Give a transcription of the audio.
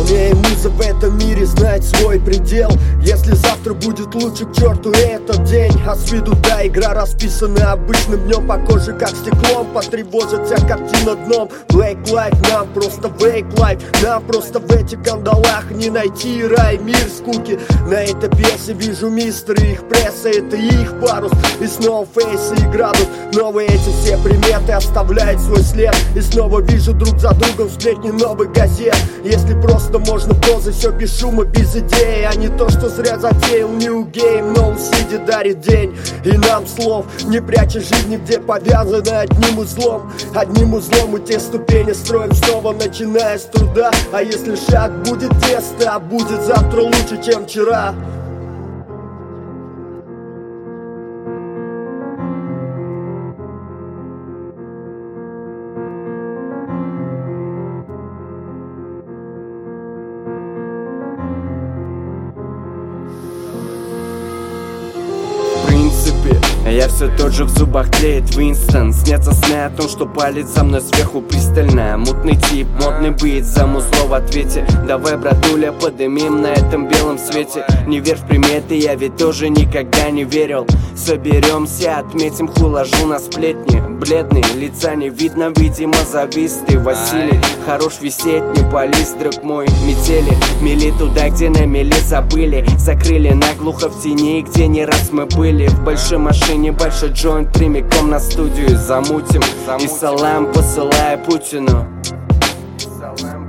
Вполне муза в этом мире знает свой предел. Если завтра будет лучше, к черту этот день. А с виду да, игра расписана обычным днем. По коже как стеклом потревожит вся картина дном. Black Life, нам просто Wake Life. Нам просто в этих кандалах не найти рай, мир скуки. На этой пьесе вижу мистеры, их пресса, это их парус. И снова фейсы и градус. Новые эти все приметы оставляют свой след. И снова вижу друг за другом сплетни новых газет. Если просто можно прозой, все без шума, без идеи. А не то, что зря затеял New Game. No City дарит день и нам слов, не пряча жизни, где повязаны одним узлом. Одним узлом мы те ступени строим снова, начиная с труда. А если шаг будет тесто, а будет завтра лучше, чем вчера. Я все тот же, в зубах тлеет Винстон. Снятся сны о том, что палит за мной сверху пристально. Мутный тип, модный бит, замузло в ответе. Давай, братуля, подымим на этом белом свете. Не верь в приметы, я ведь тоже никогда не верил. Соберемся, отметим хулажу на сплетни. Бледный, лица не видно, видимо, завистый Василий, хорош висеть, не пались, друг мой. Метели, мели туда, где на мели забыли. Закрыли наглухо в тени, где не раз мы были. В большой машине большой джойнт прямиком на студию замутим. И салам посылая Путину.